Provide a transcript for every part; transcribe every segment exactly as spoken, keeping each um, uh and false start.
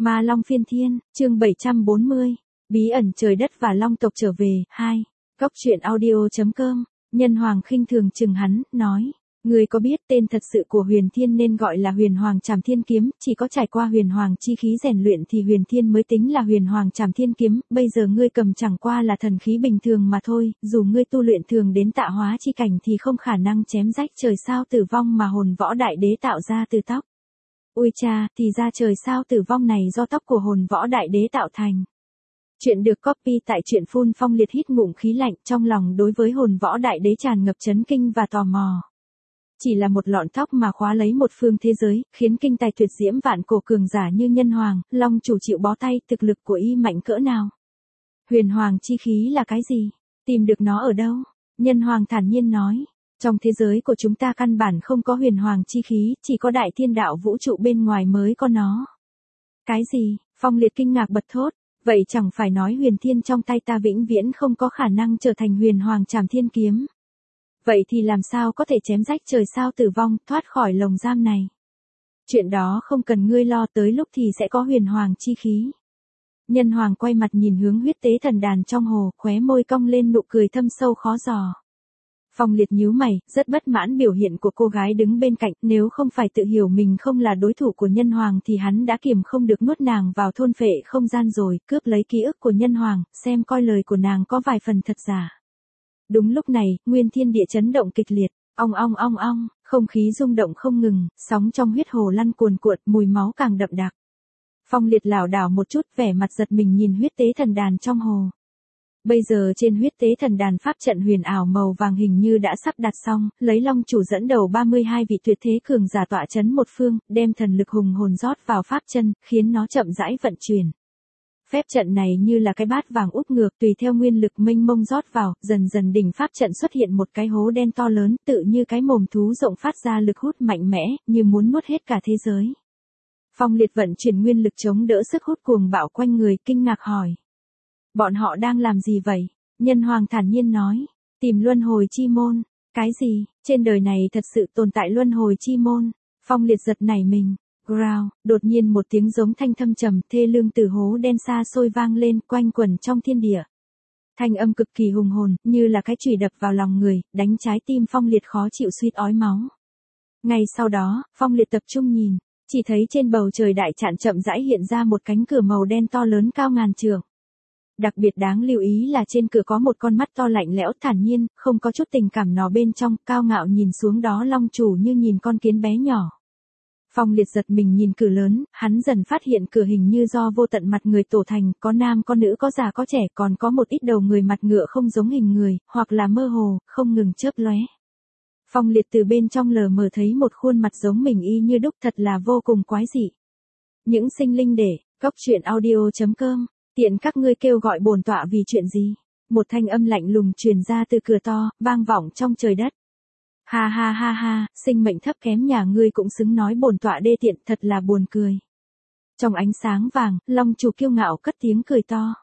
Ma Long phiên thiên, chương bảy trăm bốn mươi. Bí ẩn trời đất và Long tộc trở về, hai. Góc truyện audio.com. Nhân Hoàng khinh thường chừng hắn, nói. Ngươi có biết tên thật sự của Huyền Thiên nên gọi là Huyền Hoàng Trảm Thiên Kiếm, chỉ có trải qua Huyền Hoàng chi khí rèn luyện thì Huyền Thiên mới tính là Huyền Hoàng Trảm Thiên Kiếm, bây giờ ngươi cầm chẳng qua là thần khí bình thường mà thôi, dù ngươi tu luyện thường đến tạo hóa chi cảnh thì không khả năng chém rách trời sao tử vong mà hồn võ đại đế tạo ra từ tóc. Ui cha, thì ra trời sao tử vong này do tóc của hồn võ đại đế tạo thành. Chuyện được copy tại truyện phun phong liệt hít ngụm khí lạnh, trong lòng đối với hồn võ đại đế tràn ngập chấn kinh và tò mò. Chỉ là một lọn tóc mà khóa lấy một phương thế giới, khiến kinh tài tuyệt diễm vạn cổ cường giả như Nhân Hoàng, Long chủ chịu bó tay, thực lực của y mạnh cỡ nào? Huyền Hoàng chi khí là cái gì? Tìm được nó ở đâu? Nhân Hoàng thản nhiên nói. Trong thế giới của chúng ta căn bản không có huyền hoàng chi khí, chỉ có đại thiên đạo vũ trụ bên ngoài mới có nó. Cái gì? Phong liệt kinh ngạc bật thốt. Vậy chẳng phải nói huyền thiên trong tay ta vĩnh viễn không có khả năng trở thành huyền hoàng trảm thiên kiếm. Vậy thì làm sao có thể chém rách trời sao tử vong, thoát khỏi lồng giam này? Chuyện đó không cần ngươi lo, tới lúc thì sẽ có huyền hoàng chi khí. Nhân Hoàng quay mặt nhìn hướng huyết tế thần đàn trong hồ, khóe môi cong lên nụ cười thâm sâu khó dò. Phong liệt nhíu mày, rất bất mãn biểu hiện của cô gái đứng bên cạnh, nếu không phải tự hiểu mình không là đối thủ của Nhân Hoàng thì hắn đã kiềm không được nuốt nàng vào thôn phệ không gian rồi, cướp lấy ký ức của Nhân Hoàng, xem coi lời của nàng có vài phần thật giả. Đúng lúc này, nguyên thiên địa chấn động kịch liệt, ong ong ong ong, không khí rung động không ngừng, sóng trong huyết hồ lăn cuồn cuộn, mùi máu càng đậm đặc. Phong liệt lảo đảo một chút, vẻ mặt giật mình nhìn huyết tế thần đàn trong hồ. Bây giờ trên huyết tế thần đàn pháp trận huyền ảo màu vàng hình như đã sắp đặt xong, lấy Long chủ dẫn đầu ba mươi hai vị tuyệt thế cường giả tọa chấn một phương, đem thần lực hùng hồn rót vào pháp chân, khiến nó chậm rãi vận chuyển. Phép trận này như là cái bát vàng úp ngược, tùy theo nguyên lực mênh mông rót vào, dần dần đỉnh pháp trận xuất hiện một cái hố đen to lớn, tự như cái mồm thú rộng phát ra lực hút mạnh mẽ, như muốn nuốt hết cả thế giới. Phong liệt vận chuyển nguyên lực chống đỡ sức hút cuồng bạo quanh người, kinh ngạc hỏi. Bọn họ đang làm gì vậy? Nhân Hoàng thản nhiên nói. Tìm luân hồi chi môn. Cái gì? Trên đời này thật sự tồn tại luân hồi chi môn. Phong liệt giật nảy mình. Growl, đột nhiên một tiếng giống thanh thâm trầm thê lương từ hố đen xa xôi vang lên quanh quẩn trong thiên địa. Thanh âm cực kỳ hùng hồn, như là cái chùy đập vào lòng người, đánh trái tim Phong liệt khó chịu suýt ói máu. Ngay sau đó, Phong liệt tập trung nhìn, chỉ thấy trên bầu trời đại trạn chậm rãi hiện ra một cánh cửa màu đen to lớn cao ngàn trượng. Đặc biệt đáng lưu ý là trên cửa có một con mắt to lạnh lẽo thản nhiên, không có chút tình cảm nào bên trong, cao ngạo nhìn xuống đó Long chủ như nhìn con kiến bé nhỏ. Phong liệt giật mình nhìn cửa lớn, hắn dần phát hiện cửa hình như do vô tận mặt người tổ thành, có nam có nữ có già có trẻ, còn có một ít đầu người mặt ngựa không giống hình người, hoặc là mơ hồ, không ngừng chớp lóe. Phong liệt từ bên trong lờ mờ thấy một khuôn mặt giống mình y như đúc, thật là vô cùng quái dị. Những sinh linh để, góc truyện audio.com. Tiện các ngươi kêu gọi bổn tọa vì chuyện gì? Một thanh âm lạnh lùng truyền ra từ cửa to, vang vọng trong trời đất. Ha ha ha ha, sinh mệnh thấp kém nhà ngươi cũng xứng nói bổn tọa đê tiện, thật là buồn cười. Trong ánh sáng vàng, Long chủ kiêu ngạo cất tiếng cười to.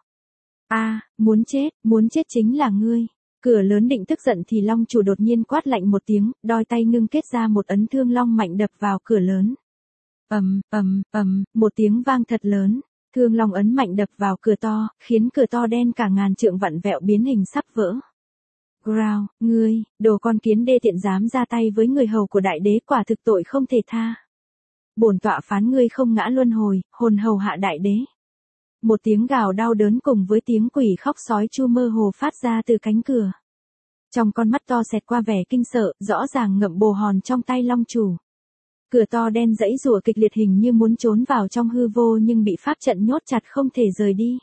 A, muốn chết, muốn chết chính là ngươi. Cửa lớn định tức giận thì Long chủ đột nhiên quát lạnh một tiếng, đôi tay ngưng kết ra một ấn thương long mạnh đập vào cửa lớn. Ầm, ầm, ầm, một tiếng vang thật lớn. Thương long ấn mạnh đập vào cửa to, khiến cửa to đen cả ngàn trượng vặn vẹo biến hình sắp vỡ. Growl, ngươi, đồ con kiến đê tiện dám ra tay với người hầu của đại đế, quả thực tội không thể tha. Bổn tọa phán ngươi không ngã luân hồi, hồn hầu hạ đại đế. Một tiếng gào đau đớn cùng với tiếng quỷ khóc sói chu mơ hồ phát ra từ cánh cửa. Trong con mắt to xẹt qua vẻ kinh sợ, rõ ràng ngậm bồ hòn trong tay Long chủ. Cửa to đen giãy giụa kịch liệt hình như muốn trốn vào trong hư vô nhưng bị pháp trận nhốt chặt không thể rời đi.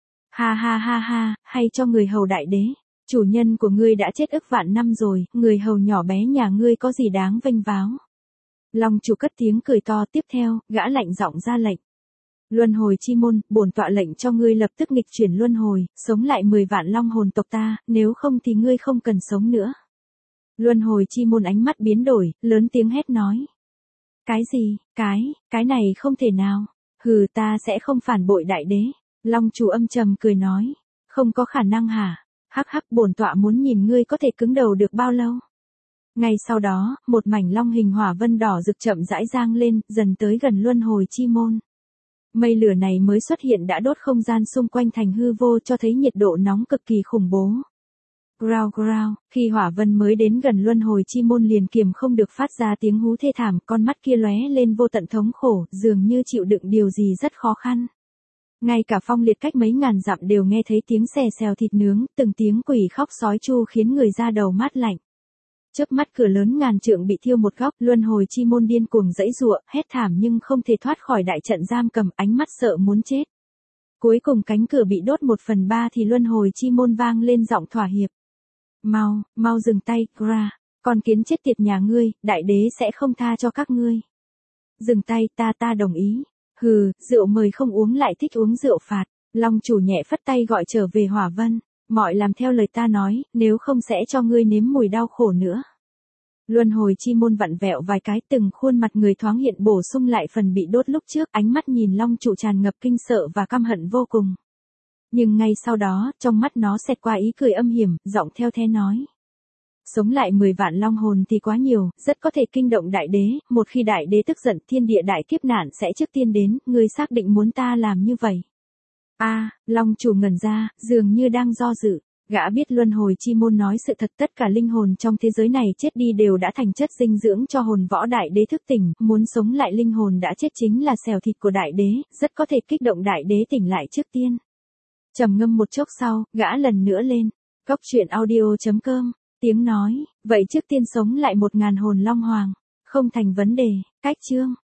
Ha ha ha ha, hay cho người hầu đại đế. Chủ nhân của ngươi đã chết ức vạn năm rồi, người hầu nhỏ bé nhà ngươi có gì đáng vênh váo. Long chủ cất tiếng cười to, tiếp theo, gã lạnh giọng ra lệnh. Luân hồi chi môn, bổn tọa lệnh cho ngươi lập tức nghịch chuyển luân hồi, sống lại mười vạn long hồn tộc ta, nếu không thì ngươi không cần sống nữa. Luân hồi chi môn ánh mắt biến đổi, lớn tiếng hét nói. Cái gì, cái, cái này không thể nào. Hừ, ta sẽ không phản bội đại đế. Long chủ âm trầm cười nói. Không có khả năng hả? Hắc hắc, bổn tọa muốn nhìn ngươi có thể cứng đầu được bao lâu. Ngay sau đó, một mảnh long hình hỏa vân đỏ rực chậm rãi giang lên, dần tới gần luân hồi chi môn. Mây lửa này mới xuất hiện đã đốt không gian xung quanh thành hư vô, cho thấy nhiệt độ nóng cực kỳ khủng bố. Grao grao, khi hỏa vân mới đến gần luân hồi chi môn liền kiềm không được phát ra tiếng hú thê thảm, con mắt kia lóe lên vô tận thống khổ, dường như chịu đựng điều gì rất khó khăn. Ngay cả Phong Liệt cách mấy ngàn dặm đều nghe thấy tiếng xè xèo thịt nướng, từng tiếng quỷ khóc sói chu khiến người ra đầu mát lạnh. Chớp mắt cửa lớn ngàn trượng bị thiêu một góc, luân hồi chi môn điên cuồng giãy giụa, hét thảm nhưng không thể thoát khỏi đại trận giam cầm, ánh mắt sợ muốn chết. Cuối cùng cánh cửa bị đốt một phần ba thì luân hồi chi môn vang lên giọng thỏa hiệp. Mau, mau dừng tay, Gra, con kiến chết tiệt nhà ngươi, đại đế sẽ không tha cho các ngươi. Dừng tay, ta ta đồng ý. Hừ, rượu mời không uống lại thích uống rượu phạt. Long chủ nhẹ phất tay gọi trở về Hỏa Vân. Mọi làm theo lời ta nói, nếu không sẽ cho ngươi nếm mùi đau khổ nữa. Luân hồi chi môn vặn vẹo vài cái, từng khuôn mặt người thoáng hiện bổ sung lại phần bị đốt lúc trước, ánh mắt nhìn Long chủ tràn ngập kinh sợ và căm hận vô cùng. Nhưng ngay sau đó, trong mắt nó xẹt qua ý cười âm hiểm, giọng theo thế nói. Sống lại mười vạn long hồn thì quá nhiều, rất có thể kinh động đại đế, một khi đại đế tức giận thiên địa đại kiếp nạn sẽ trước tiên đến, ngươi xác định muốn ta làm như vậy. A, à, Long chủ ngẩn ra, dường như đang do dự, gã biết luân hồi chi môn nói sự thật, tất cả linh hồn trong thế giới này chết đi đều đã thành chất dinh dưỡng cho hồn võ đại đế thức tỉnh, muốn sống lại linh hồn đã chết chính là xèo thịt của đại đế, rất có thể kích động đại đế tỉnh lại trước tiên. Trầm ngâm một chốc sau, gã lần nữa lên, cốc truyện audio chấm com, tiếng nói, vậy trước tiên sống lại một ngàn hồn long hoàng, không thành vấn đề, cách chương.